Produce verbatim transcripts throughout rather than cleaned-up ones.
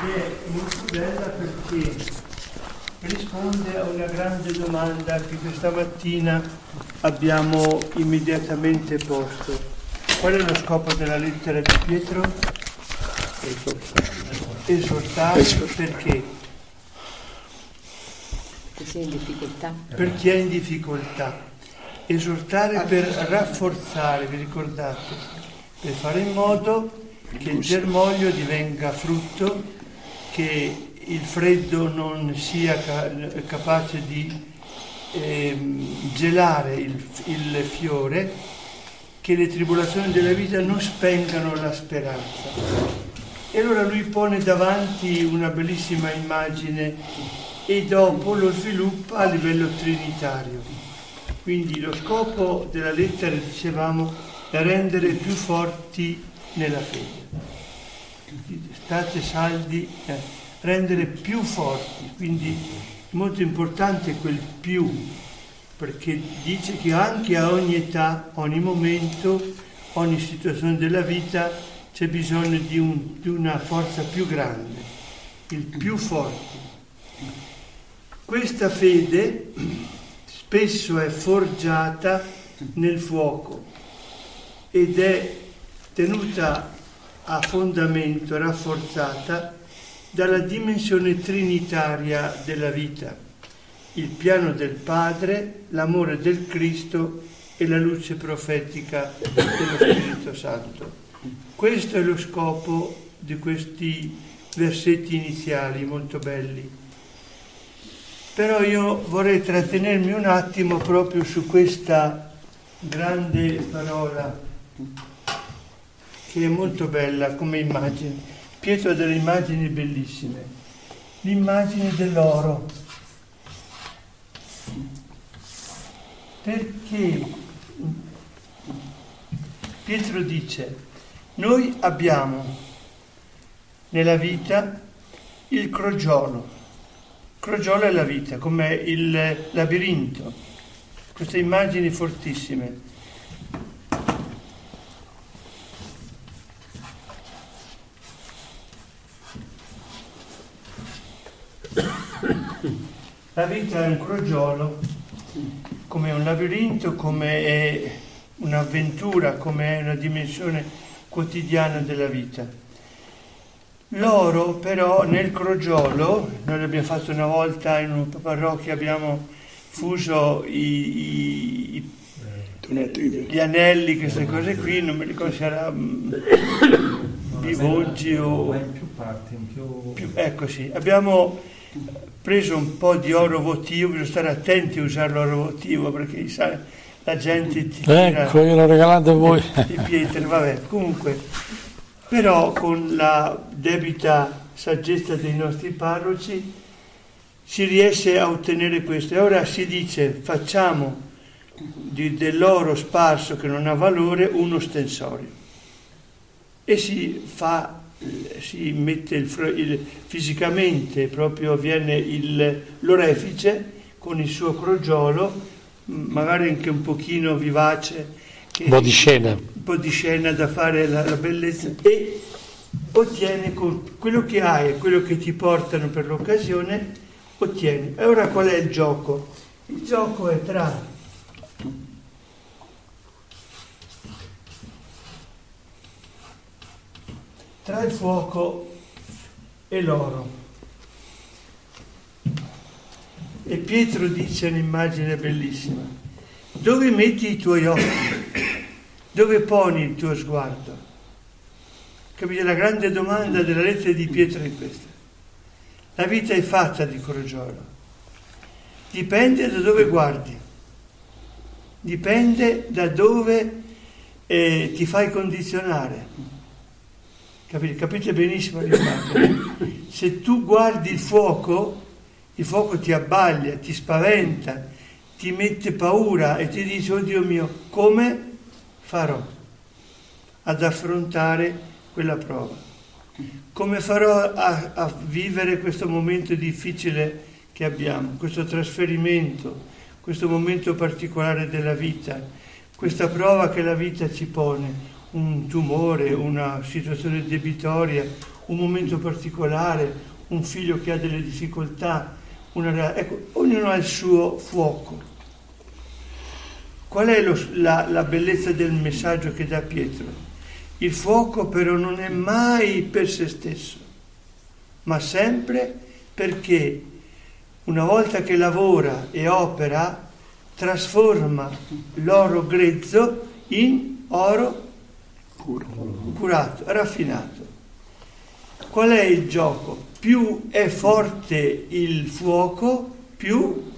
è molto bella perché risponde a una grande domanda che questa mattina abbiamo immediatamente posto. Qual è lo scopo della lettera di Pietro? Esortare. Perché? Perché sei in difficoltà. Per chi è in difficoltà. Esortare per rafforzare, vi ricordate? Per fare in modo che il germoglio divenga frutto, che il freddo non sia ca- capace di eh, gelare il, il fiore, che le tribolazioni della vita non spengano la speranza. E allora lui pone davanti una bellissima immagine e dopo lo sviluppa a livello trinitario. Quindi lo scopo della lettera, dicevamo, è rendere più forti nella fede. State saldi, eh, rendere più forti, quindi molto importante quel più, perché dice che anche a ogni età, ogni momento, ogni situazione della vita c'è bisogno di, un, di una forza più grande, il più forte. Questa fede spesso è forgiata nel fuoco ed è tenuta a fondamento, rafforzata dalla dimensione trinitaria della vita, il piano del Padre, l'amore del Cristo e la luce profetica dello Spirito Santo. Questo è lo scopo di questi versetti iniziali molto belli. Però io vorrei trattenermi un attimo proprio su questa grande parola che è molto bella come immagine. Pietro ha delle immagini bellissime. L'immagine dell'oro. Perché Pietro dice, noi abbiamo nella vita il crogiolo. Il crogiolo è la vita, come il labirinto. Queste immagini fortissime. La vita è un crogiolo, come un labirinto, come è un'avventura, come è una dimensione quotidiana della vita. L'oro però nel crogiolo, noi l'abbiamo fatto una volta in una parrocchia, abbiamo fuso i, i, gli anelli, queste cose qui, non mi ricordo se era bivoggi o... in più parti, in più... più ecco sì, abbiamo preso un po' di oro votivo, bisogna stare attenti a usare l'oro votivo perché sai, la gente ti tira, ecco, io l'ho regalato a voi, di pietre, vabbè, comunque, però con la debita saggezza dei nostri parroci si riesce a ottenere questo. E ora si dice, facciamo di, dell'oro sparso che non ha valore un ostensorio e si fa, si mette il, il, fisicamente proprio avviene il, l'orefice con il suo crogiolo, magari anche un pochino vivace, un po' di scena, un po' di scena da fare la, la bellezza, e ottieni con quello che hai e quello che ti portano per l'occasione, ottieni. E ora qual è il gioco? Il gioco è tra tra il fuoco e l'oro. E Pietro dice un'immagine bellissima: dove metti i tuoi occhi? Dove poni il tuo sguardo? Capite? La grande domanda della lettera di Pietro è questa. La vita è fatta di crogiolo. Dipende da dove guardi. Dipende da dove eh, ti fai condizionare. Capite? Capite benissimo l'immagine. Se tu guardi il fuoco, il fuoco ti abbaglia, ti spaventa, ti mette paura e ti dice, oh Dio mio, come farò ad affrontare quella prova? Come farò a, a vivere questo momento difficile che abbiamo, questo trasferimento, questo momento particolare della vita, questa prova che la vita ci pone, un tumore, una situazione debitoria, un momento particolare, un figlio che ha delle difficoltà, una, ecco, ognuno ha il suo fuoco. Qual è lo, la, la bellezza del messaggio che dà Pietro? Il fuoco però non è mai per se stesso, ma sempre perché una volta che lavora e opera, trasforma l'oro grezzo in oro curato, raffinato. Qual è il gioco? Più è forte il fuoco, più,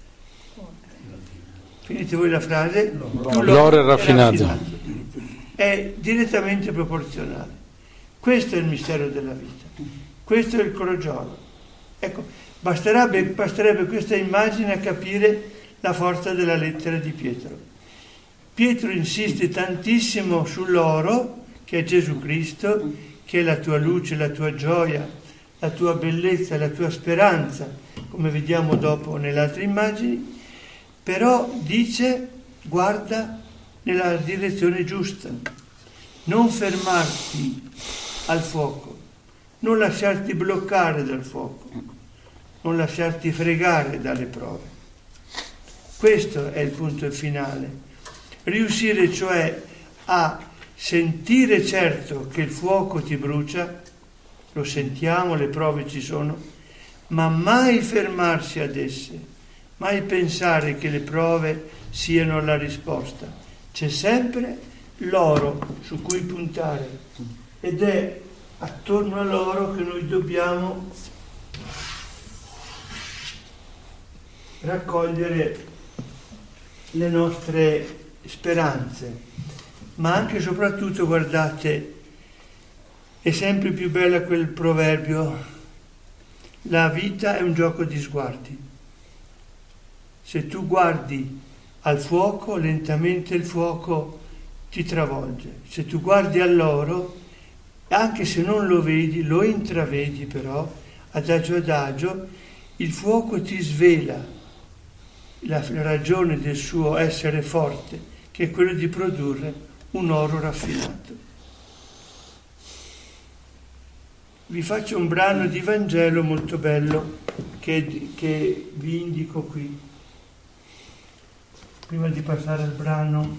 finite voi la frase, più l'oro è raffinato. raffinato. È direttamente proporzionale. Questo è il mistero della vita. Questo è il crogiolo. Ecco, basterebbe, basterebbe questa immagine a capire la forza della lettera di Pietro. Pietro insiste tantissimo sull'oro, che è Gesù Cristo, che è la tua luce, la tua gioia, la tua bellezza, la tua speranza, come vediamo dopo nelle altre immagini, però dice guarda nella direzione giusta, non fermarti al fuoco, non lasciarti bloccare dal fuoco, non lasciarti fregare dalle prove. Questo è il punto finale. Riuscire cioè a sentire certo che il fuoco ti brucia, lo sentiamo, le prove ci sono, ma mai fermarsi ad esse, mai pensare che le prove siano la risposta. C'è sempre l'oro su cui puntare ed è attorno a l'oro che noi dobbiamo raccogliere le nostre speranze, ma anche e soprattutto, guardate, è sempre più bella quel proverbio: la vita è un gioco di sguardi. Se tu guardi al fuoco, lentamente il fuoco ti travolge. Se tu guardi all'oro, anche se non lo vedi, lo intravedi però, adagio adagio, il fuoco ti svela la ragione del suo essere forte, che è quello di produrre un oro raffinato. Vi faccio un brano di Vangelo molto bello che, che vi indico qui. Prima di passare al brano,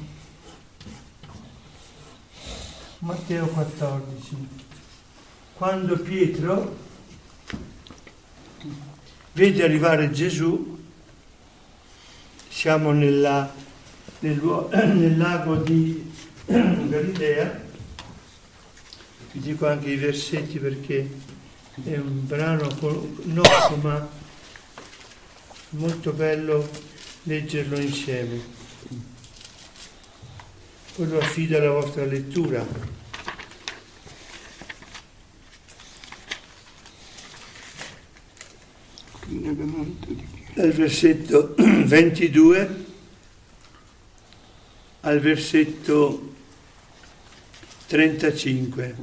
Matteo quattordici. Quando Pietro vede arrivare Gesù, siamo nella, nel, nel lago di Galilea, vi dico anche i versetti perché è un brano noto ma molto bello leggerlo insieme. Poi lo affido alla vostra lettura. Dal versetto ventidue al versetto trentacinque.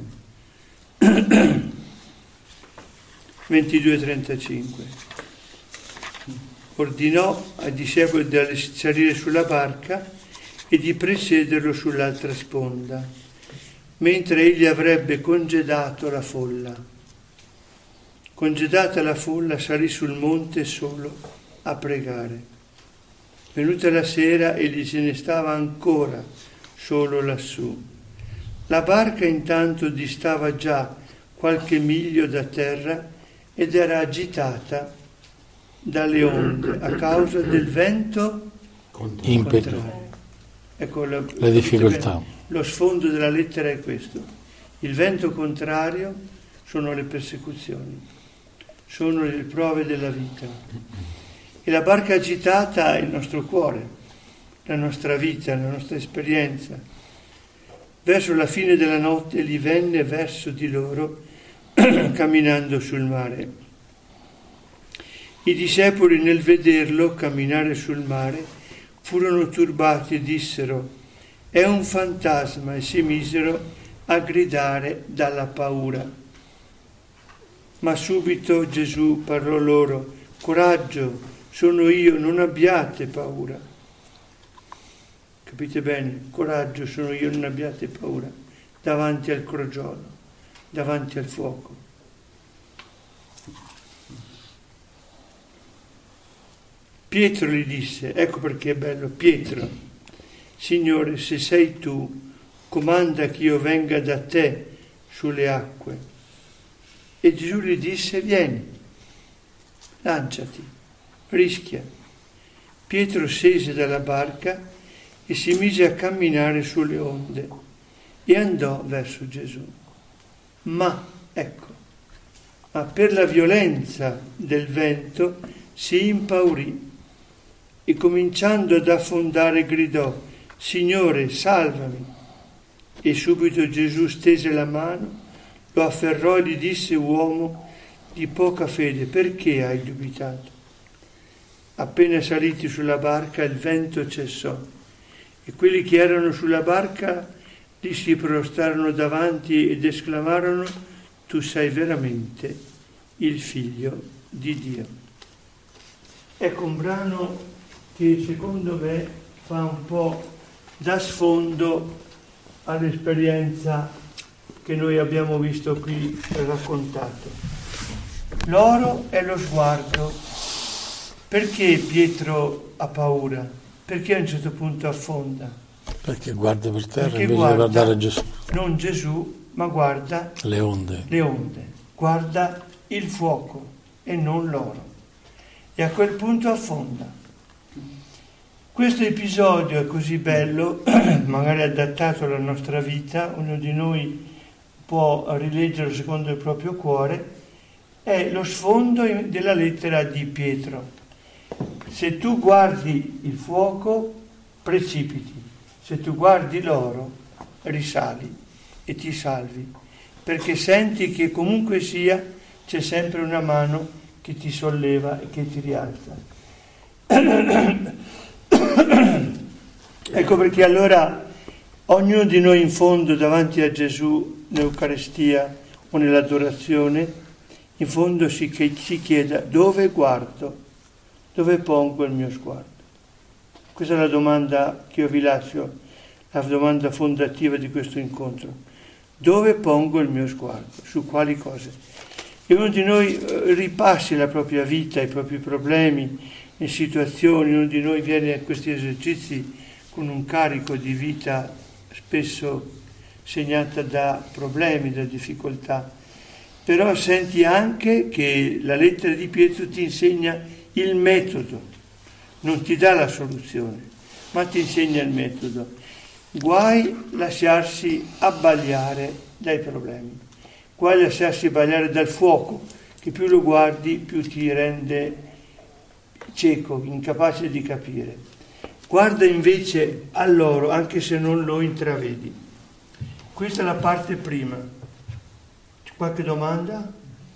ventidue trentacinque. Ordinò ai discepoli di salire sulla barca e di precederlo sull'altra sponda, mentre egli avrebbe congedato la folla. Congedata la folla, salì sul monte solo a pregare. Venuta la sera, egli se ne stava ancora solo lassù. La barca intanto distava già qualche miglio da terra ed era agitata dalle onde a causa del vento impeto. Ecco la, le difficoltà. Lo sfondo della lettera è questo. Il vento contrario sono le persecuzioni, sono le prove della vita. E la barca agitata è il nostro cuore, la nostra vita, la nostra esperienza. Verso la fine della notte egli venne verso di loro camminando sul mare. I discepoli, nel vederlo camminare sul mare, furono turbati e dissero: è un fantasma, e si misero a gridare dalla paura. Ma subito Gesù parlò loro: coraggio, sono io, non abbiate paura. Capite bene? Coraggio, sono io, non abbiate paura. Davanti al crogiolo, davanti al fuoco. Pietro gli disse, ecco perché è bello, Pietro, Signore, se sei tu, comanda che io venga da te sulle acque. E Gesù gli disse, vieni, lanciati, rischia. Pietro scese dalla barca e si mise a camminare sulle onde e andò verso Gesù. Ma, ecco, ma per la violenza del vento si impaurì e cominciando ad affondare gridò, Signore, salvami. E subito Gesù stese la mano, lo afferrò e gli disse, uomo di poca fede, perché hai dubitato? Appena saliti sulla barca il vento cessò e quelli che erano sulla barca gli si prostrarono davanti ed esclamarono, tu sei veramente il Figlio di Dio. Ecco un brano che secondo me fa un po' da sfondo all'esperienza che noi abbiamo visto qui raccontato. L'oro è lo sguardo. Perché Pietro ha paura? Perché a un certo punto affonda? Perché guarda per terra Perché invece guarda, di guardare Gesù. Non Gesù, ma guarda Le onde. le onde, guarda il fuoco e non l'oro. E a quel punto affonda. Questo episodio è così bello, magari adattato alla nostra vita, ognuno di noi può rileggerlo secondo il proprio cuore, è lo sfondo della lettera di Pietro. Se tu guardi il fuoco, precipiti. Se tu guardi l'oro, risali e ti salvi, perché senti che comunque sia c'è sempre una mano che ti solleva e che ti rialza. Ecco perché allora ognuno di noi in fondo davanti a Gesù nell'Eucaristia o nell'adorazione, in fondo si, si chieda dove guardo, dove pongo il mio sguardo. Questa è la domanda che io vi lascio, la domanda fondativa di questo incontro. Dove pongo il mio sguardo? Su quali cose? E uno di noi ripassi la propria vita, i propri problemi, le situazioni, uno di noi viene a questi esercizi con un carico di vita spesso segnata da problemi, da difficoltà. Però senti anche che la lettera di Pietro ti insegna il metodo, non ti dà la soluzione, ma ti insegna il metodo. Guai lasciarsi abbagliare dai problemi, guai lasciarsi abbagliare dal fuoco, che più lo guardi più ti rende cieco, incapace di capire. Guarda invece all'oro, anche se non lo intravedi. Questa è la parte prima. C'è qualche domanda?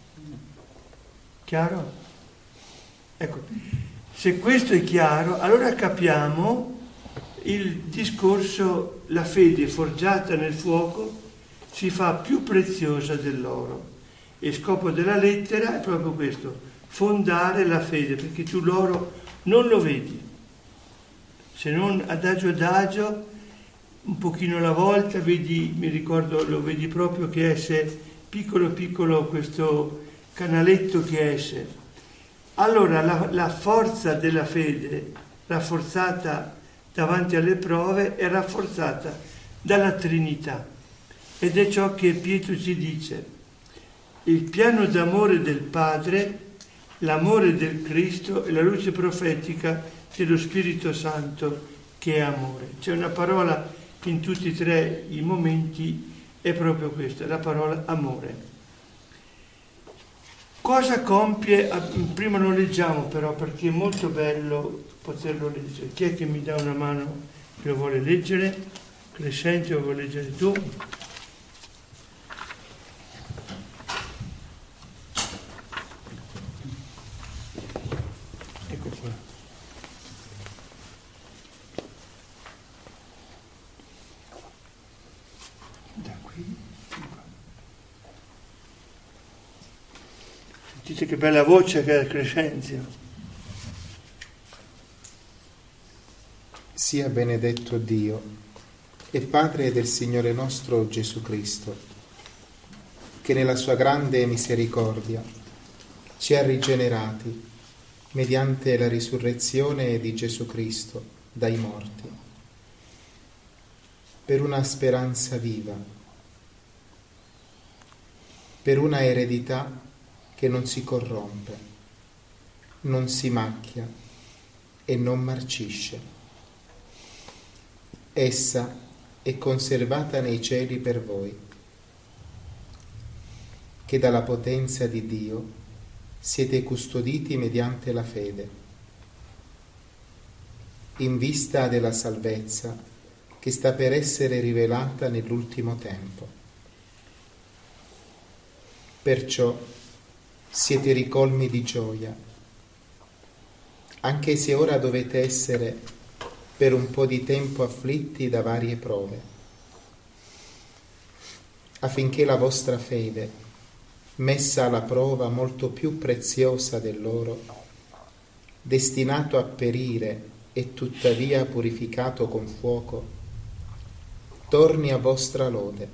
Chiaro? Ecco, se questo è chiaro, allora capiamo il discorso, la fede forgiata nel fuoco si fa più preziosa dell'oro. E il scopo della lettera è proprio questo, fondare la fede, perché tu l'oro non lo vedi, se non adagio adagio, un pochino alla volta, vedi, mi ricordo, lo vedi proprio che esce piccolo piccolo questo canaletto che esce. Allora la, la forza della fede, rafforzata davanti alle prove, è rafforzata dalla Trinità. Ed è ciò che Pietro ci dice. Il piano d'amore del Padre, l'amore del Cristo e la luce profetica dello Spirito Santo che è amore. C'è una parola che in tutti e tre i momenti è proprio questa, la parola amore. Cosa compie? Prima lo leggiamo però perché è molto bello poterlo leggere. Chi è che mi dà una mano che lo vuole leggere? Crescente, lo vuoi leggere tu? Ecco qua. Da qui. Sentite che bella voce che ha il Crescenzio. Sia benedetto Dio e Padre del Signore nostro Gesù Cristo, che nella sua grande misericordia ci ha rigenerati mediante la risurrezione di Gesù Cristo dai morti, per una speranza viva, per una eredità che non si corrompe, non si macchia e non marcisce. Essa è conservata nei cieli per voi, che dalla potenza di Dio siete custoditi mediante la fede, in vista della salvezza che sta per essere rivelata nell'ultimo tempo. Perciò siete ricolmi di gioia, anche se ora dovete essere per un po' di tempo afflitti da varie prove, affinché la vostra fede, messa alla prova molto più preziosa dell'oro, destinato a perire e tuttavia purificato con fuoco, torni a vostra lode,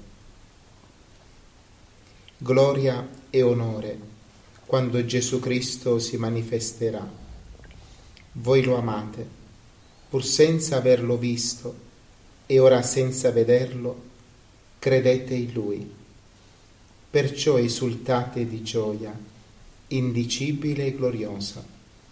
gloria e onore quando Gesù Cristo si manifesterà. Voi lo amate, pur senza averlo visto, e ora senza vederlo credete in Lui. Perciò esultate di gioia indicibile e gloriosa,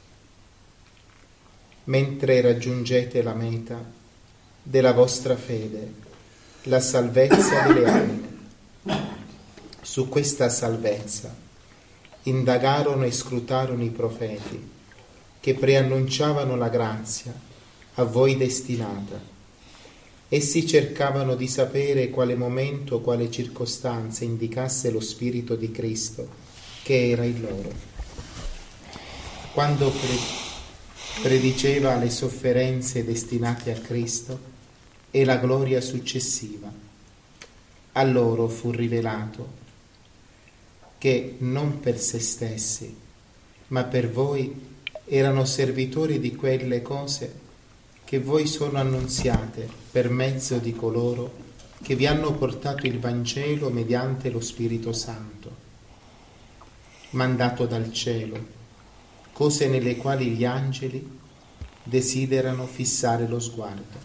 mentre raggiungete la meta della vostra fede, la salvezza delle anime. Su questa salvezza indagarono e scrutarono i profeti che preannunciavano la grazia a voi destinata. Essi cercavano di sapere quale momento, quale circostanza indicasse lo Spirito di Cristo che era in loro, quando pre- prediceva le sofferenze destinate a Cristo e la gloria successiva. A loro fu rivelato che non per se stessi, ma per voi erano servitori di quelle cose che voi sono annunziate per mezzo di coloro che vi hanno portato il Vangelo mediante lo Spirito Santo, mandato dal cielo, cose nelle quali gli angeli desiderano fissare lo sguardo.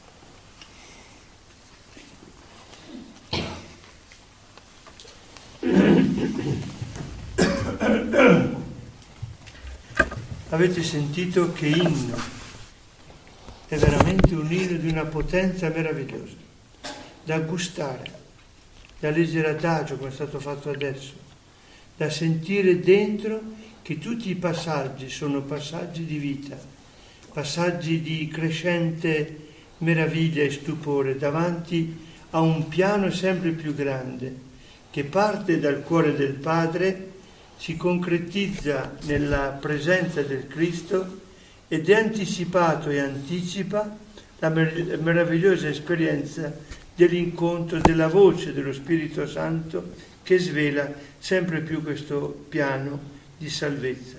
Avete sentito che inno? È veramente un inno di una potenza meravigliosa, da gustare, da leggere adagio come è stato fatto adesso, da sentire dentro che tutti i passaggi sono passaggi di vita, passaggi di crescente meraviglia e stupore davanti a un piano sempre più grande che parte dal cuore del Padre, si concretizza nella presenza del Cristo ed è anticipato e anticipa la mer- meravigliosa esperienza dell'incontro della voce dello Spirito Santo che svela sempre più questo piano di salvezza.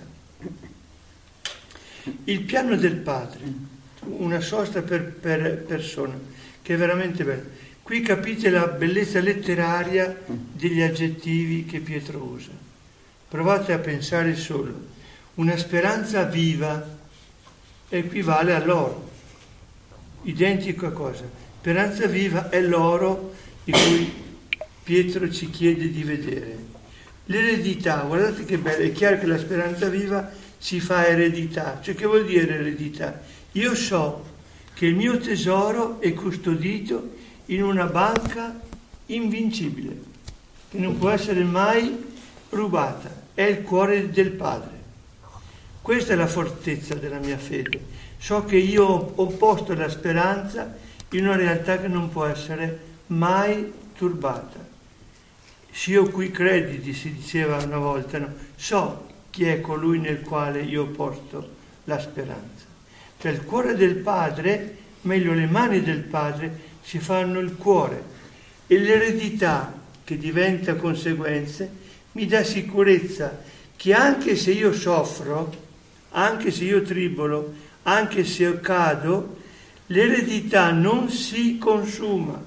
Il piano del Padre, una sosta per, per persona, che è veramente bella. Qui capite la bellezza letteraria degli aggettivi che Pietro usa. Provate a pensare solo, una speranza viva equivale all'oro, identica cosa. Speranza viva è l'oro di cui Pietro ci chiede di vedere. L'eredità, guardate che bello, è chiaro che la speranza viva si fa eredità. Cioè, che vuol dire eredità? Io so che il mio tesoro è custodito in una banca invincibile, che non può essere mai rubata. È il cuore del Padre. Questa è la fortezza della mia fede. So che io ho posto la speranza in una realtà che non può essere mai turbata. Se io qui crediti, si diceva una volta, no? So chi è colui nel quale io ho posto la speranza. Cioè il cuore del Padre, meglio le mani del Padre, si fanno il cuore. E l'eredità, che diventa conseguenze, mi dà sicurezza che anche se io soffro, anche se io tribolo, anche se io cado, l'eredità non si consuma.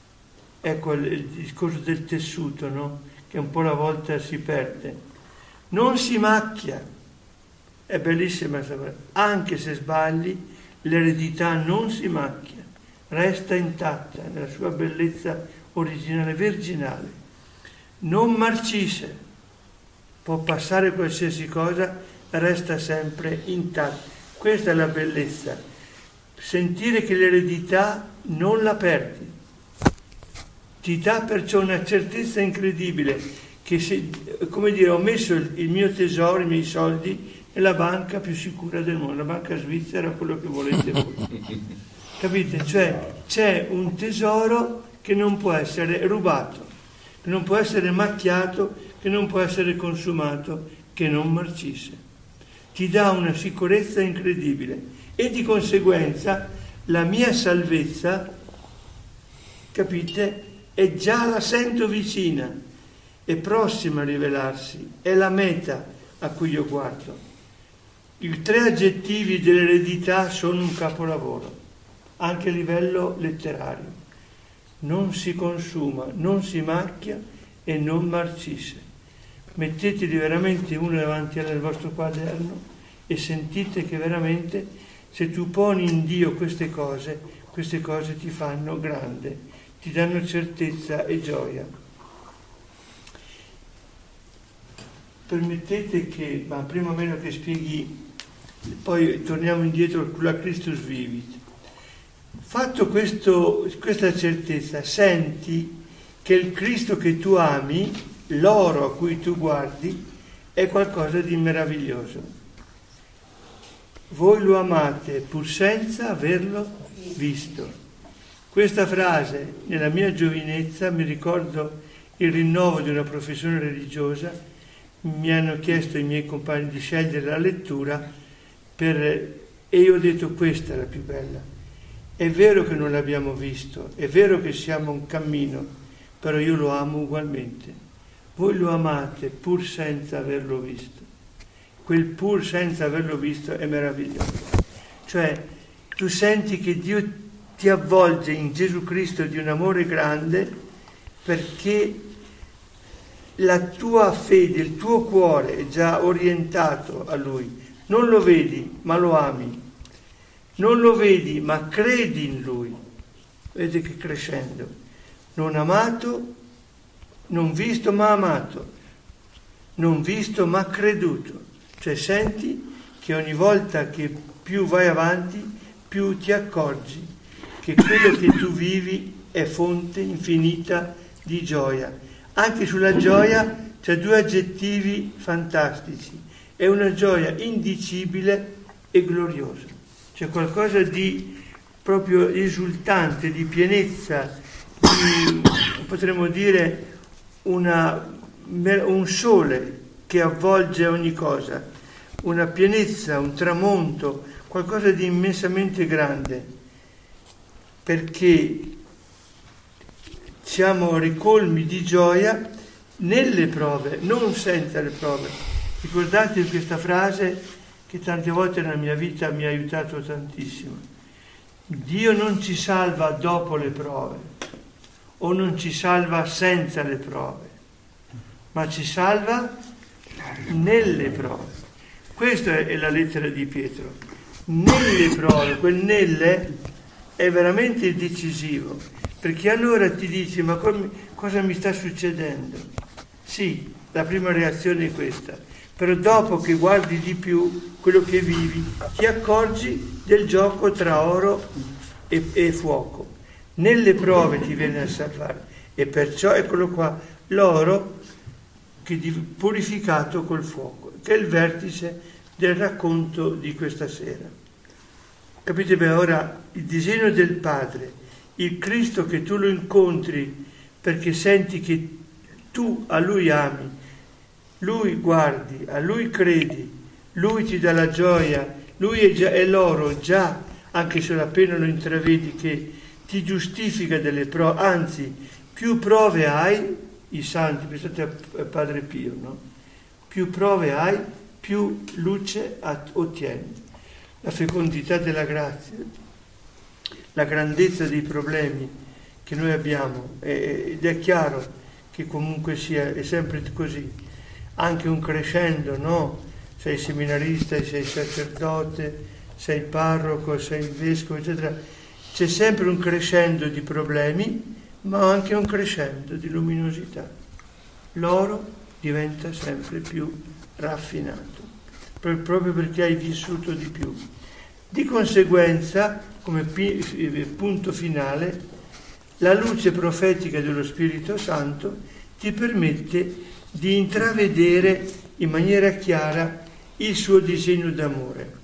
Ecco il discorso del tessuto, no? Che un po' alla volta si perde. non si macchia. È bellissima questa parola. Anche se sbagli, l'eredità non si macchia, resta intatta nella sua bellezza originale, virginale. Non marcisce, può passare qualsiasi cosa, resta sempre intatta. Questa è la bellezza. Sentire che l'eredità non la perdi. Ti dà perciò una certezza incredibile che se, come dire, ho messo il, il mio tesoro, i miei soldi nella banca più sicura del mondo, la banca svizzera, quello che volete voi. Capite? Cioè c'è un tesoro che non può essere rubato, che non può essere macchiato, che non può essere consumato, che non marcisce. Ti dà una sicurezza incredibile e di conseguenza la mia salvezza, capite, è già la sento vicina, è prossima a rivelarsi, è la meta a cui io guardo. I tre aggettivi dell'eredità sono un capolavoro, anche a livello letterario. Non si consuma, non si macchia e non marcisce. Metteteli veramente uno davanti al vostro quaderno e sentite che veramente se tu poni in Dio queste cose, queste cose ti fanno grande, ti danno certezza e gioia. Permettete che, ma prima o meno che spieghi, poi torniamo indietro sulla Christus Vivit. Fatto questo, questa certezza, senti che il Cristo che tu ami, l'oro a cui tu guardi, è qualcosa di meraviglioso. Voi lo amate pur senza averlo visto. Questa frase, nella mia giovinezza, mi ricordo il rinnovo di una professione religiosa, mi hanno chiesto i miei compagni di scegliere la lettura per, e io ho detto questa è la più bella. È vero che non l'abbiamo visto, è vero che siamo un cammino, però io lo amo ugualmente. Voi lo amate pur senza averlo visto. Quel pur senza averlo visto è meraviglioso. Cioè, tu senti che Dio ti avvolge in Gesù Cristo di un amore grande perché la tua fede, il tuo cuore è già orientato a Lui. Non lo vedi, ma lo ami. Non lo vedi, ma credi in Lui. Vedi che crescendo. Non amato, non visto, ma amato. Non visto, ma creduto. Cioè senti che ogni volta che più vai avanti, più ti accorgi che quello che tu vivi è fonte infinita di gioia. Anche sulla gioia c'è due aggettivi fantastici. È una gioia indicibile e gloriosa. C'è qualcosa di proprio esultante, di pienezza, di, potremmo dire, una, un sole che avvolge ogni cosa, una pienezza, un tramonto, qualcosa di immensamente grande, perché siamo ricolmi di gioia nelle prove, non senza le prove. Ricordate questa frase che tante volte nella mia vita mi ha aiutato tantissimo. Dio non ci salva dopo le prove o non ci salva senza le prove, ma ci salva nelle prove. Questa è la lettera di Pietro. Nelle prove, quel nelle è veramente decisivo, perché allora ti dici ma cosa mi sta succedendo? Sì, la prima reazione è questa, però dopo che guardi di più quello che vivi ti accorgi del gioco tra oro e, e fuoco. Nelle prove ti viene a salvare e perciò eccolo qua, l'oro che è purificato col fuoco, che è il vertice del racconto di questa sera. Capite bene? Ora il disegno del Padre, il Cristo che tu lo incontri perché senti che tu a Lui ami, Lui guardi, a Lui credi, Lui ti dà la gioia, Lui è, già, è l'oro già, anche se appena lo intravedi, che ti giustifica delle prove, anzi più prove hai, i santi, pensate a Padre Pio, no? Più prove hai, più luce ottieni. La fecondità della grazia, la grandezza dei problemi che noi abbiamo, ed è chiaro che comunque sia, è sempre così. anche un crescendo, no? Sei seminarista, sei sacerdote, sei parroco, sei vescovo, eccetera. C'è sempre un crescendo di problemi, ma anche un crescendo di luminosità. L'oro diventa sempre più raffinato, proprio perché hai vissuto di più. Di conseguenza, come punto finale, la luce profetica dello Spirito Santo ti permette di intravedere in maniera chiara il suo disegno d'amore.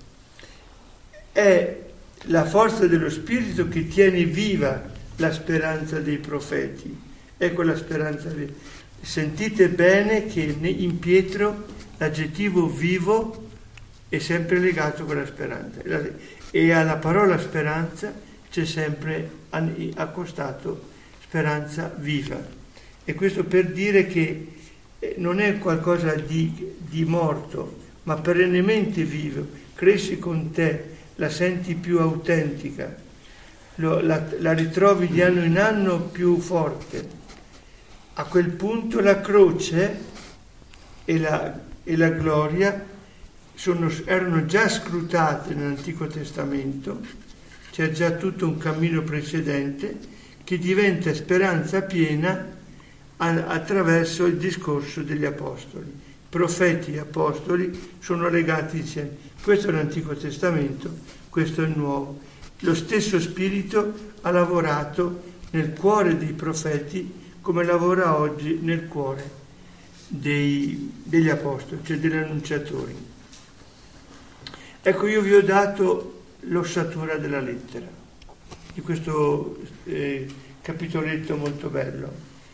È la forza dello Spirito che tiene viva la speranza dei profeti. Ecco la speranza. Sentite bene che in Pietro l'aggettivo vivo è sempre legato con la speranza, e alla parola speranza c'è sempre accostato speranza viva. E questo per dire che non è qualcosa di, di morto, ma perennemente vivo, cresci con te, la senti più autentica, lo, la, la ritrovi di anno in anno più forte. A quel punto la croce e la, e la gloria sono, erano già scrutate nell'Antico Testamento, c'è già tutto un cammino precedente che diventa speranza piena a, attraverso il discorso degli apostoli. Profeti e apostoli sono legati insieme. Questo è l'Antico Testamento, questo è il Nuovo. Lo stesso Spirito ha lavorato nel cuore dei profeti come lavora oggi nel cuore dei, degli apostoli, cioè degli annunciatori. Ecco, io vi ho dato l'ossatura della lettera, di questo eh, capitoletto molto bello.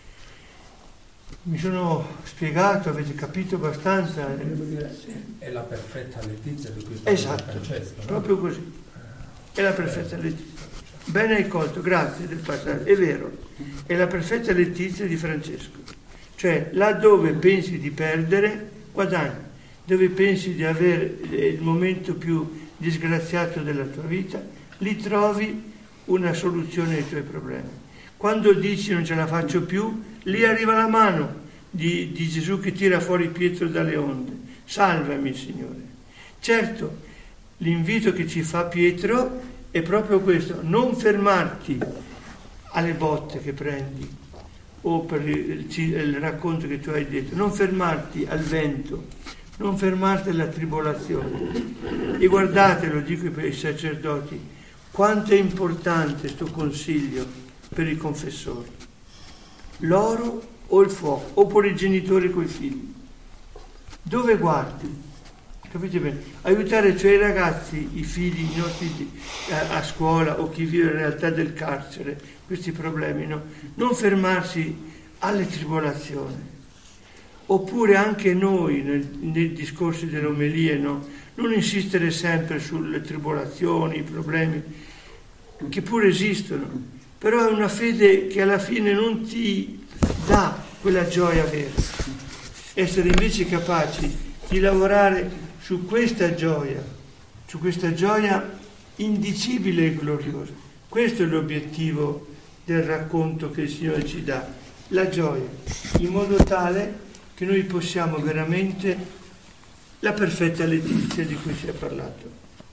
Mi sono spiegato, avete capito abbastanza? È la perfetta letizia di cui parla Esatto, Francesco, no? Proprio così. È la perfetta letizia. Bene hai colto, grazie del passaggio. È vero, è la perfetta letizia di Francesco. Cioè, laddove pensi di perdere, guadagni. Dove pensi di avere il momento più disgraziato della tua vita, lì trovi una soluzione ai tuoi problemi. Quando dici non ce la faccio più, lì arriva la mano di, di Gesù che tira fuori Pietro dalle onde. Salvami, Signore. Certo, l'invito che ci fa Pietro è proprio questo: non fermarti alle botte che prendi o per il, il racconto che tu hai detto, non fermarti al vento, non fermarti alla tribolazione. E guardate, lo dico per i sacerdoti, quanto è importante questo consiglio per i confessori: l'oro o il fuoco, oppure i genitori coi figli. Dove guardi? Capite bene? Aiutare cioè i ragazzi, i figli, i nostri a, a scuola, o chi vive in realtà del carcere, questi problemi, no? Non fermarsi alle tribolazioni. Oppure anche noi nel, nei discorsi delle omelie, no? Non insistere sempre sulle tribolazioni, i problemi, che pure esistono, però è una fede che alla fine non ti dà quella gioia vera. Essere invece capaci di lavorare su questa gioia, su questa gioia indicibile e gloriosa. Questo è l'obiettivo del racconto che il Signore ci dà, la gioia, in modo tale che noi possiamo veramente la perfetta letizia di cui si è parlato.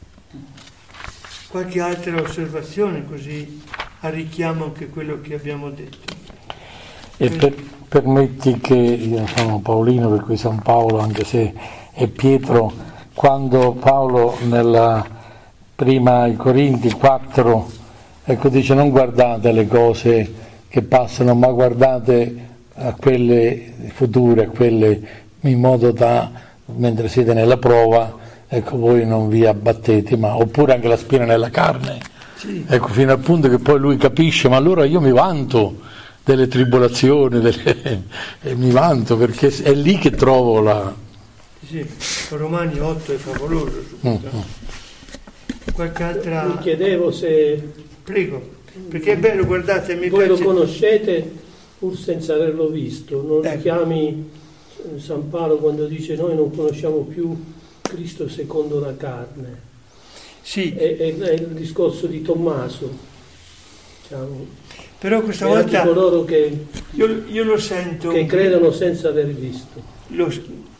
Qualche altra osservazione, così arricchiamo anche quello che abbiamo detto. E per, permetti che io sono Paolino, per cui San Paolo, anche se è Pietro, quando Paolo nella prima ai Corinti quattro, ecco, dice: non guardate le cose che passano, ma guardate a quelle future, a quelle in modo da, mentre siete nella prova, ecco, voi non vi abbattete, ma oppure anche la spina nella carne, sì. Ecco, fino al punto che poi lui capisce: ma allora io mi vanto delle tribolazioni, delle, e mi vanto perché è lì che trovo la... Sì, Romani otto è favoloso. Mm-hmm. Qualche altra... Mi chiedevo se... Prego, perché è bello, guardate, mi voi piace... lo conoscete pur senza averlo visto, non ecco. Richiami San Paolo quando dice: noi non conosciamo più Cristo secondo la carne. Sì. È, è, è il discorso di Tommaso, diciamo. Però questa Beati volta coloro che, io, io lo sento. che credono senza aver visto. Lo,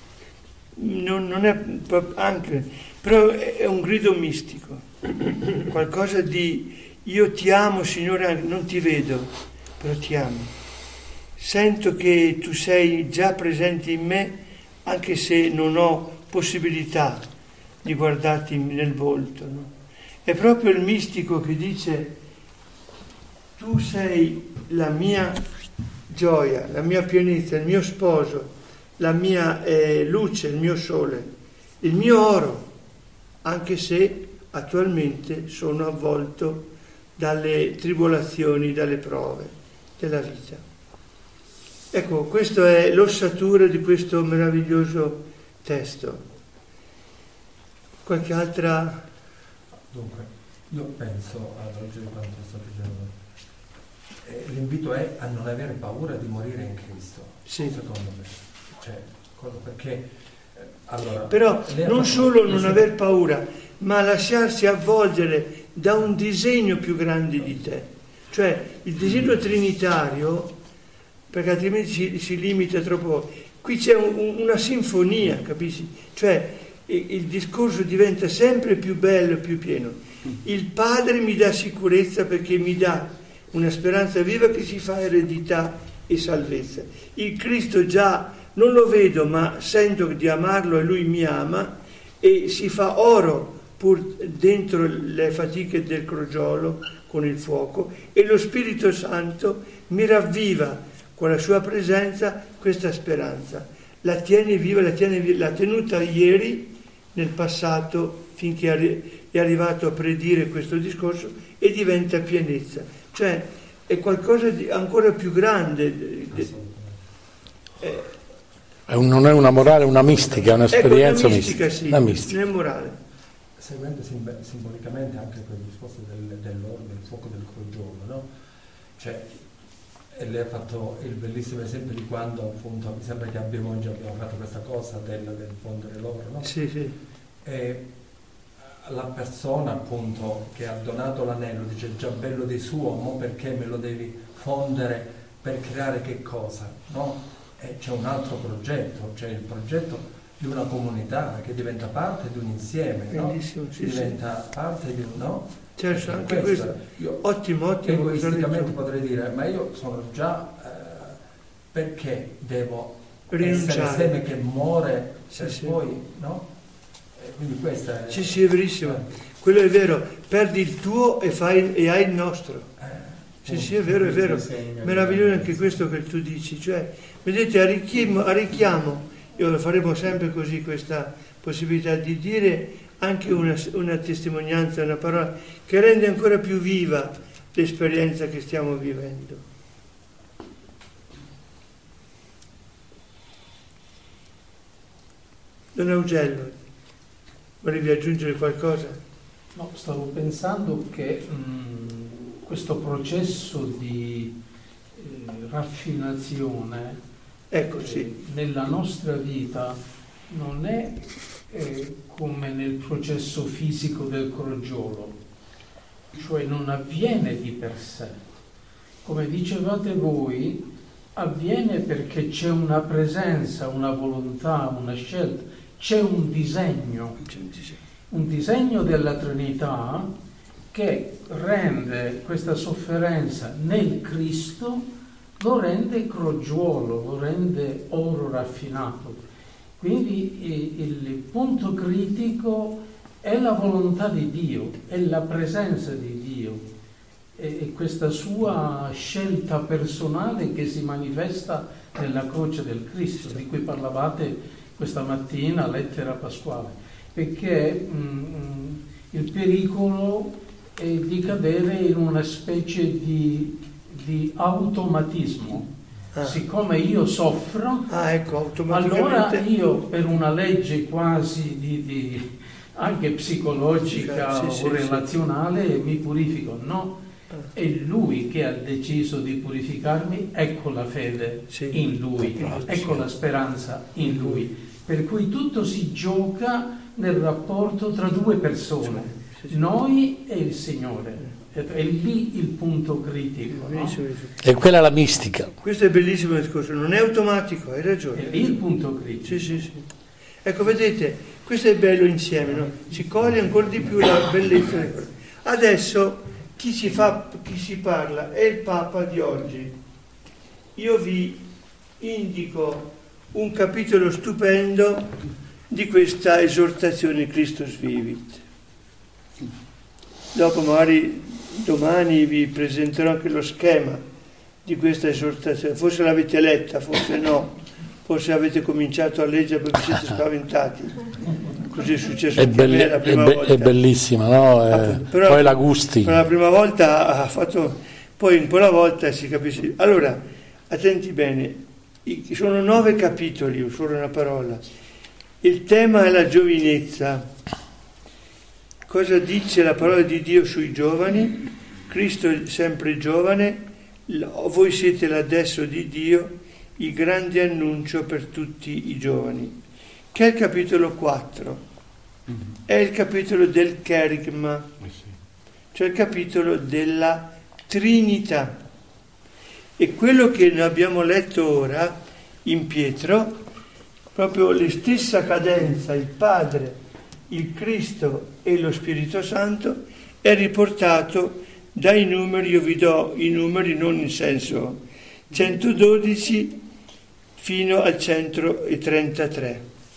non, non è anche, però è un grido mistico, qualcosa di io ti amo Signore, non ti vedo, però ti amo. Sento che tu sei già presente in me, anche se non ho possibilità di guardarti nel volto, no? È proprio il mistico che dice tu sei la mia gioia, la mia pienezza, il mio sposo, la mia eh, luce, il mio sole, il mio oro, anche se attualmente sono avvolto dalle tribolazioni, dalle prove della vita. Ecco, questa è l'ossatura di questo meraviglioso testo. Qualche altra... Dunque, io penso, alla luce di quanto sto dicendo, eh, l'invito è a non avere paura di morire in Cristo, sì. Secondo me. Cioè, perché, eh, allora, però non solo non esempio. aver paura, ma lasciarsi avvolgere da un disegno più grande di te. Cioè, il disegno trinitario, perché altrimenti si, si limita troppo. Qui c'è un, una sinfonia, capisci? Cioè, il discorso diventa sempre più bello, più pieno. Il Padre mi dà sicurezza perché mi dà una speranza viva che si fa eredità e salvezza. Il Cristo già non lo vedo, ma sento di amarlo e lui mi ama e si fa oro pur dentro le fatiche del crogiolo con il fuoco, e lo Spirito Santo mi ravviva con la sua presenza questa speranza. La tiene viva, la tiene viva, l'ha tenuta ieri nel passato finché è arrivato a predire questo discorso e diventa pienezza. Cioè è qualcosa di ancora più grande. È, è un, non è una morale, è una mistica, è un'esperienza ecco, una mistica, mistica. Sì, una mistica. Non è morale. Seguendo sim- simbolicamente anche quel discorso del, dell'oro, del fuoco del crogiolo, no? Cioè, e lei ha fatto il bellissimo esempio di quando, appunto, mi sembra che abbiamo oggi abbiamo fatto questa cosa del, del fondere l'oro, no? Sì, sì. E la persona, appunto, che ha donato l'anello dice già bello di suo, mo perché me lo devi fondere per creare che cosa, no? E c'è un altro progetto, cioè il progetto di una comunità che diventa parte di un insieme, no? Sì, diventa sì. parte di un, no? Certo, anche questo. Io, ottimo, ottimo. Egoisticamente potrei dire, ma io sono già, eh, perché devo rinunciare, essere seme che muore sì, per sì. poi, no? E quindi questa è... Sì, sì, è verissimo. Eh. Quello è vero, perdi il tuo e, fai, e hai il nostro. Eh, sì, sì, è vero, è vero. Meraviglioso anche questo che tu dici. Cioè, vedete, arricchiamo, arricchiamo, io lo faremo sempre così, questa possibilità di dire anche una, una testimonianza, una parola che rende ancora più viva l'esperienza che stiamo vivendo. Don Augello, volevi aggiungere qualcosa? No, stavo pensando che mh, questo processo di eh, raffinazione ecco, sì. eh, nella nostra vita non è eh, come nel processo fisico del crogiolo, cioè non avviene di per sé. Come dicevate voi, avviene perché c'è una presenza, una volontà, una scelta, c'è un disegno, un disegno della Trinità che rende questa sofferenza nel Cristo, lo rende crogiolo, lo rende oro raffinato. Quindi il punto critico è la volontà di Dio, è la presenza di Dio, è questa sua scelta personale che si manifesta nella croce del Cristo, di cui parlavate questa mattina, lettera pasquale, perché mh, il pericolo è di cadere in una specie di, di automatismo. Ah. Siccome io soffro, ah, ecco, automaticamente... allora io per una legge quasi di, di anche psicologica sì, o sì, relazionale sì. mi purifico. No, è Lui che ha deciso di purificarmi, ecco la fede sì. in Lui, ecco la speranza in Lui. Per cui tutto si gioca nel rapporto tra due persone, noi e il Signore. È lì il punto critico, no? E quella è la mistica. Questo è bellissimo discorso, non è automatico, hai ragione. È lì il punto critico. Sì, sì, sì. Ecco, vedete, questo è bello insieme, no? Si coglie ancora di più la bellezza delle cose. Adesso chi si, fa, chi si parla è il Papa di oggi. Io vi indico un capitolo stupendo di questa esortazione Christus Vivit. Dopo magari domani vi presenterò anche lo schema di questa esortazione, forse l'avete letta, forse no, forse avete cominciato a leggere perché siete spaventati, così è successo È, anche belli- a me la prima è, be- volta. è bellissima, no? È, Appunto, però, poi la gusti. per la prima volta ha fatto, poi in quella volta si capisce. Allora, attenti bene, i- sono nove capitoli, solo una parola. Il tema è la giovinezza. Cosa dice la parola di Dio sui giovani? Cristo è sempre giovane, voi siete l'adesso di Dio, il grande annuncio per tutti i giovani, che è il capitolo quattro, è il capitolo del Kerygma, cioè il capitolo della Trinità. E quello che noi abbiamo letto ora in Pietro, proprio la stessa cadenza, il Padre, il Cristo e lo Spirito Santo, è riportato dai numeri. Io vi do i numeri non in senso centododici fino al centotrentatré.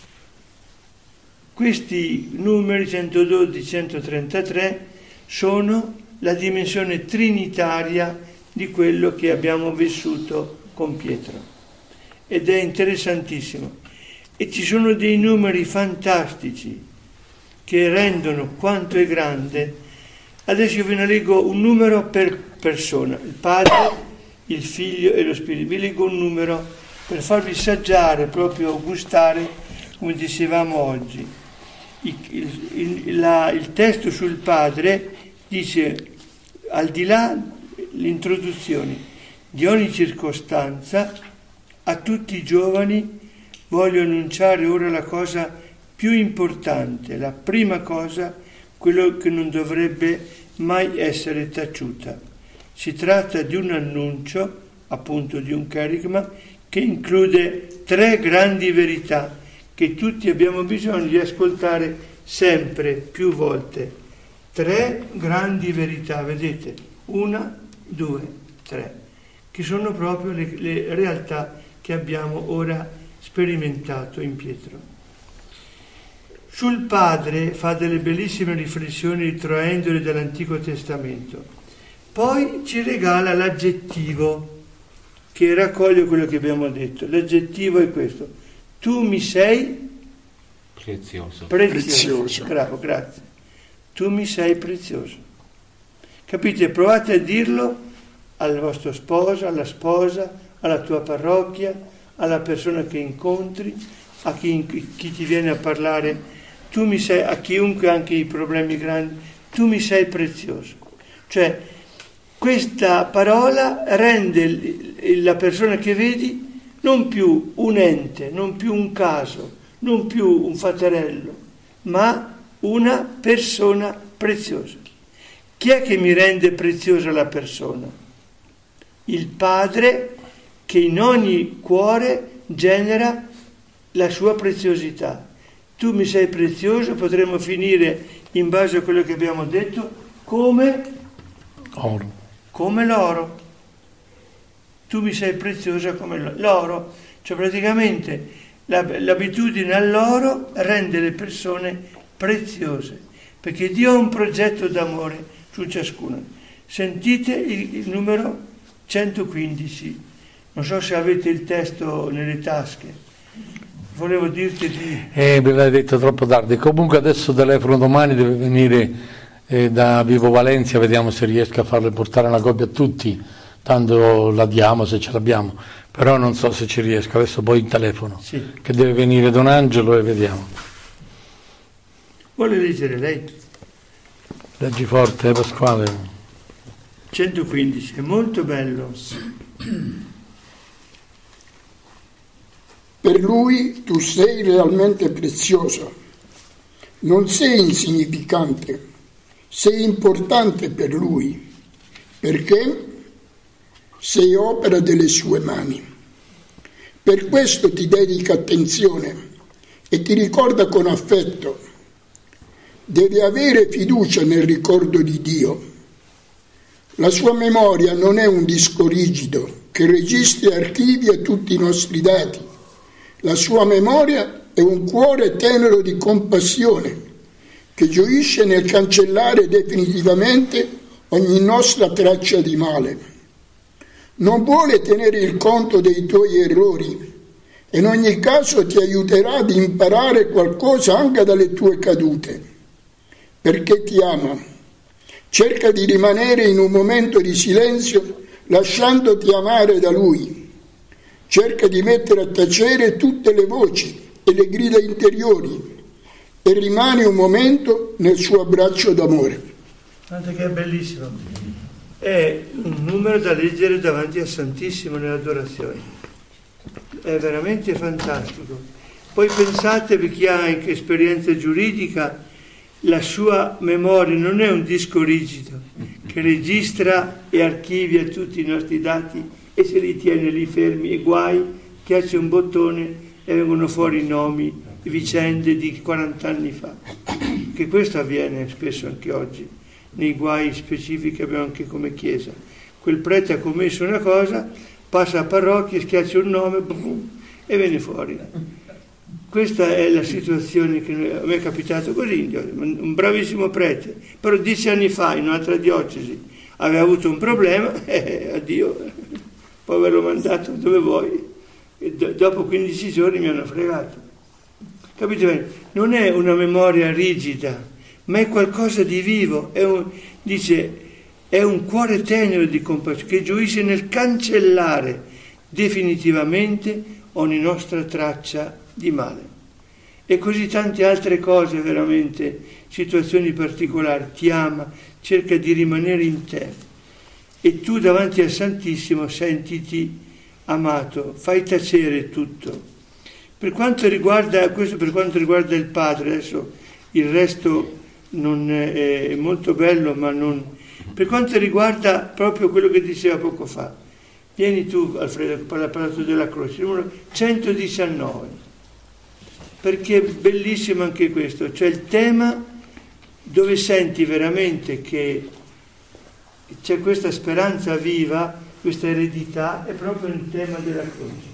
Questi numeri centododici centotrentatré sono la dimensione trinitaria di quello che abbiamo vissuto con Pietro, ed è interessantissimo. E ci sono dei numeri fantastici che rendono quanto è grande. Adesso io ve ne leggo un numero per persona, il Padre, il Figlio e lo Spirito. Vi leggo un numero per farvi assaggiare, proprio gustare, come dicevamo oggi. Il, il, il, la, il testo sul Padre dice, al di là l'introduzione di ogni circostanza, a tutti i giovani voglio annunciare ora la cosa più importante, la prima cosa, quello che non dovrebbe mai essere taciuta. Si tratta di un annuncio, appunto di un Kerygma, che include tre grandi verità che tutti abbiamo bisogno di ascoltare sempre, più volte. Tre grandi verità, vedete? Una, due, tre, che sono proprio le, le realtà che abbiamo ora sperimentato in Pietro. Sul Padre fa delle bellissime riflessioni ritraendole dall'Antico Testamento. Poi ci regala l'aggettivo che raccoglie quello che abbiamo detto. L'aggettivo è questo: tu mi sei prezioso. Prezioso. Prezioso. Bravo, grazie. Tu mi sei prezioso. Capite? Provate a dirlo al vostro sposo, alla sposa, alla tua parrocchia, alla persona che incontri, a chi, chi ti viene a parlare. Tu mi sei, a chiunque, anche i problemi grandi, tu mi sei prezioso. Cioè, questa parola rende la persona che vedi non più un ente, non più un caso, non più un faterello, ma una persona preziosa. Chi è che mi rende preziosa la persona? Il Padre, che in ogni cuore genera la sua preziosità. Tu mi sei prezioso, potremmo finire in base a quello che abbiamo detto come Oro. come l'oro. Tu mi sei preziosa come l'oro. Cioè praticamente l'abitudine all'oro rende le persone preziose, perché Dio ha un progetto d'amore su ciascuna. Sentite il, il numero centoquindici. Non so se avete il testo nelle tasche. Volevo dirti di... Eh, me l'hai detto troppo tardi. Comunque adesso telefono domani, deve venire eh, da Vivo Valencia, vediamo se riesco a farle portare una copia a tutti, tanto la diamo se ce l'abbiamo, però non so se ci riesco, adesso poi in telefono, Sì. Che deve venire Don Angelo e vediamo. Vuole leggere lei? Leggi forte, eh, Pasquale. centoquindici, è molto bello. Per lui tu sei realmente preziosa, non sei insignificante, sei importante per lui. perché sei opera delle sue mani. Per questo ti dedica attenzione e ti ricorda con affetto. Devi avere fiducia nel ricordo di Dio. La sua memoria non è un disco rigido che registra e archivia tutti i nostri dati. La sua memoria è un cuore tenero di compassione che gioisce nel cancellare definitivamente ogni nostra traccia di male. Non vuole tenere il conto dei tuoi errori e in ogni caso ti aiuterà ad imparare qualcosa anche dalle tue cadute, perché ti ama. Cerca di rimanere in un momento di silenzio lasciandoti amare da Lui. Cerca di mettere a tacere tutte le voci e le grida interiori e rimani un momento nel suo abbraccio d'amore. Guarda che è bellissimo. È un numero da leggere davanti al Santissimo nell'adorazione. È veramente fantastico. Poi pensate, per chi ha esperienza giuridica, la sua memoria non è un disco rigido che registra e archivia tutti i nostri dati e se li tiene lì fermi e guai, schiacci un bottone e vengono fuori nomi, vicende di quaranta anni fa. Che questo avviene spesso anche oggi, nei guai specifici che abbiamo anche come Chiesa. Quel prete ha commesso una cosa, passa a parrocchia, schiaccia un nome boom, e viene fuori. Questa è la situazione che a me è capitato così, un bravissimo prete, però dieci anni fa in un'altra diocesi aveva avuto un problema, e addio, poi ve l'ho mandato dove vuoi, e do, dopo quindici giorni mi hanno fregato. Capite bene? Non è una memoria rigida, ma è qualcosa di vivo, è un, dice, è un cuore tenero di compassione che gioisce nel cancellare definitivamente ogni nostra traccia di male. E così tante altre cose, veramente, situazioni particolari, ti ama, cerca di rimanere in te. E tu davanti al Santissimo sentiti amato, fai tacere tutto. Per quanto riguarda, questo per quanto riguarda il Padre, adesso il resto non è, è molto bello, ma non... Per quanto riguarda proprio quello che diceva poco fa, vieni tu, Alfredo, che ha parlato della croce, numero centodiciannove. Perché è bellissimo anche questo, cioè il tema dove senti veramente che c'è questa speranza viva, questa eredità, è proprio il tema della croce.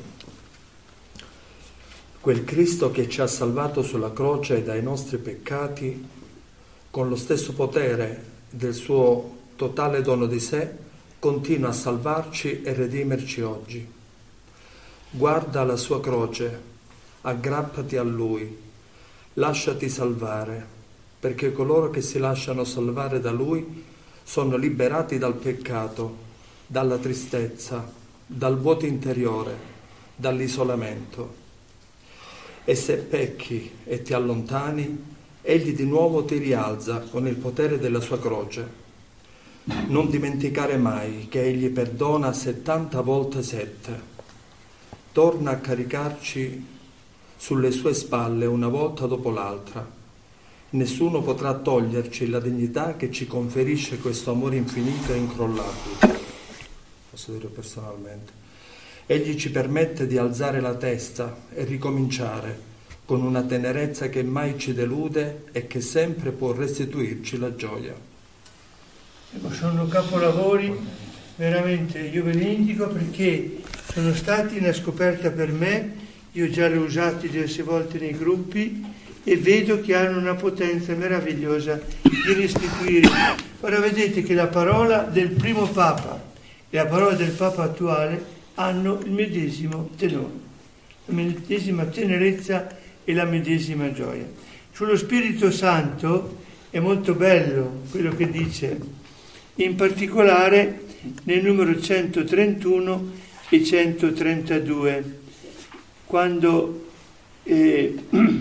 Quel Cristo che ci ha salvato sulla croce dai nostri peccati, con lo stesso potere del suo totale dono di sé, continua a salvarci e redimerci oggi. Guarda la sua croce, aggrappati a Lui, lasciati salvare, perché coloro che si lasciano salvare da Lui sono liberati dal peccato, dalla tristezza, dal vuoto interiore, dall'isolamento. E se pecchi e ti allontani, Egli di nuovo ti rialza con il potere della sua croce. Non dimenticare mai che Egli perdona settanta volte sette. Torna a caricarci sulle sue spalle una volta dopo l'altra. Nessuno potrà toglierci la dignità che ci conferisce questo amore infinito e incrollabile. Posso dire personalmente. Egli ci permette di alzare la testa e ricominciare con una tenerezza che mai ci delude e che sempre può restituirci la gioia. Sono capolavori, veramente, io ve li indico perché sono stati una scoperta per me, io già li ho usati diverse volte nei gruppi e vedo che hanno una potenza meravigliosa di restituire. Ora vedete che la parola del primo Papa e la parola del Papa attuale hanno il medesimo tenore, la medesima tenerezza e la medesima gioia. Sullo Spirito Santo è molto bello quello che dice, in particolare nel numero centotrentuno e centotrentadue, quando eh,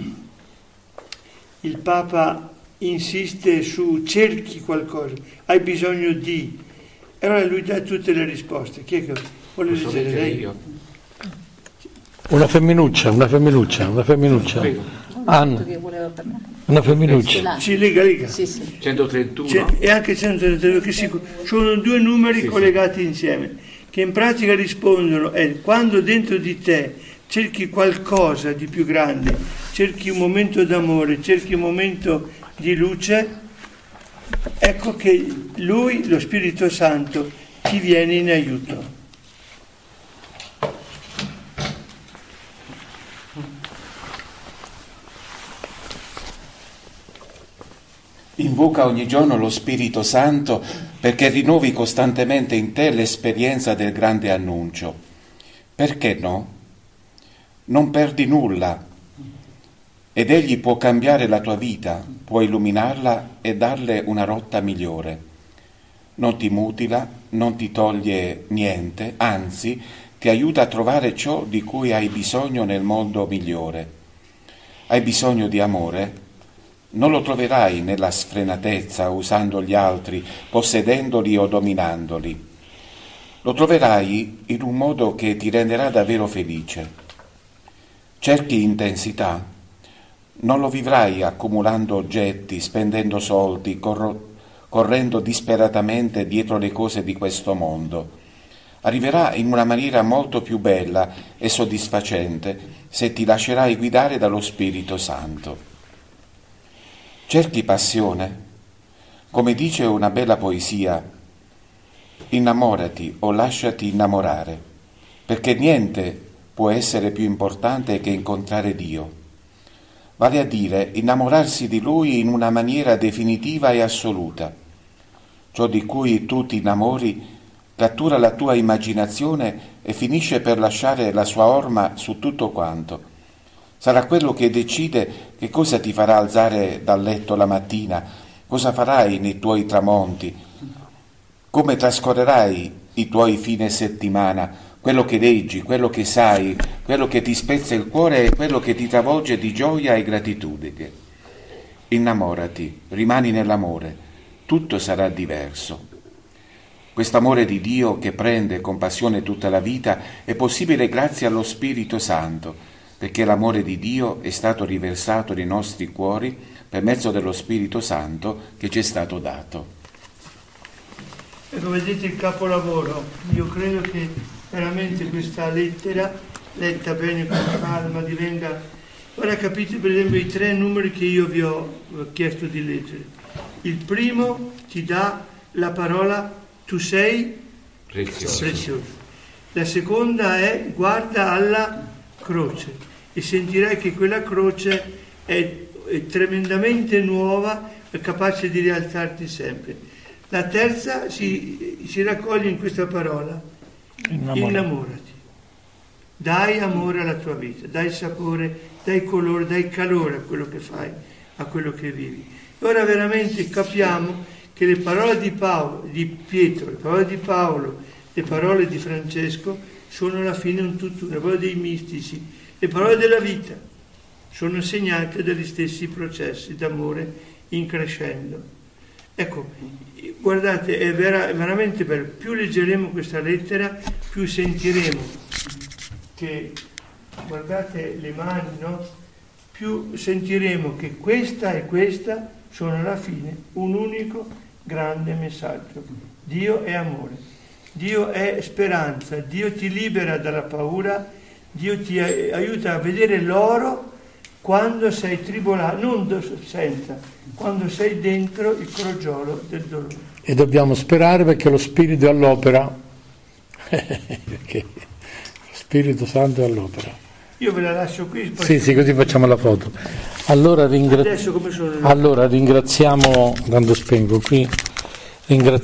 il Papa insiste su cerchi qualcosa, hai bisogno di, e allora lui dà tutte le risposte. Chi è che vuole leggere lei? Una femminuccia, una femminuccia, una femminuccia. Anna, che voleva parlare. Una femminuccia. Sì, lega, lega. Sì, sì. centotrentuno. C'è, e anche centotrentadue, che si, sono due numeri sì, collegati sì. insieme, che in pratica rispondono, è quando dentro di te cerchi qualcosa di più grande, cerchi un momento d'amore, cerchi un momento di luce, ecco che Lui, lo Spirito Santo, ti viene in aiuto. Invoca ogni giorno lo Spirito Santo perché rinnovi costantemente in te l'esperienza del grande annuncio. Perché no? Non perdi nulla ed Egli può cambiare la tua vita, può illuminarla e darle una rotta migliore. Non ti mutila, non ti toglie niente, anzi ti aiuta a trovare ciò di cui hai bisogno nel mondo migliore. Hai bisogno di amore? Non lo troverai nella sfrenatezza, usando gli altri, possedendoli o dominandoli. Lo troverai in un modo che ti renderà davvero felice. Cerchi intensità? Non lo vivrai accumulando oggetti, spendendo soldi, corro- correndo disperatamente dietro le cose di questo mondo. Arriverà in una maniera molto più bella e soddisfacente se ti lascerai guidare dallo Spirito Santo. Cerchi passione? Come dice una bella poesia, innamorati o lasciati innamorare, perché niente può essere più importante che incontrare Dio. Vale a dire, innamorarsi di Lui in una maniera definitiva e assoluta. Ciò di cui tu ti innamori cattura la tua immaginazione e finisce per lasciare la sua orma su tutto quanto. Sarà quello che decide che cosa ti farà alzare dal letto la mattina, cosa farai nei tuoi tramonti, come trascorrerai i tuoi fine settimana, quello che leggi, quello che sai, quello che ti spezza il cuore e quello che ti travolge di gioia e gratitudine. Innamorati, rimani nell'amore, tutto sarà diverso. Quest'amore di Dio che prende con passione tutta la vita è possibile grazie allo Spirito Santo, perché l'amore di Dio è stato riversato nei nostri cuori per mezzo dello Spirito Santo che ci è stato dato. Ecco, vedete il capolavoro. Io credo che veramente questa lettera, letta bene con calma, divenga... Ora capite per esempio i tre numeri che io vi ho chiesto di leggere. Il primo ti dà la parola tu sei prezioso. prezioso. La seconda è guarda alla croce. E sentirai che quella croce è, è tremendamente nuova e capace di rialzarti sempre. La terza si, si raccoglie in questa parola, innamorati. innamorati. Dai amore alla tua vita, dai sapore, dai colore, dai calore a quello che fai, a quello che vivi. E ora veramente capiamo che le parole di Paolo, di Pietro, le parole di Paolo, le parole di Francesco sono alla fine un tutt'uno, le parole dei mistici. Le parole della vita sono segnate dagli stessi processi d'amore in crescendo. Ecco, guardate, è, vera, è veramente bello. Più leggeremo questa lettera, più sentiremo che, guardate le mani, no? Più sentiremo che questa e questa sono alla fine un unico grande messaggio. Dio è amore, Dio è speranza, Dio ti libera dalla paura, Dio ti aiuta a vedere l'oro quando sei tribolato, non senza, quando sei dentro il crogiolo del dolore. E dobbiamo sperare perché lo Spirito è all'opera, perché lo Spirito Santo è all'opera. Io ve la lascio qui. Poi sì, sì, così facciamo la foto. Allora, ringra... Adesso come sono le... allora ringraziamo, quando spengo qui, ringraziamo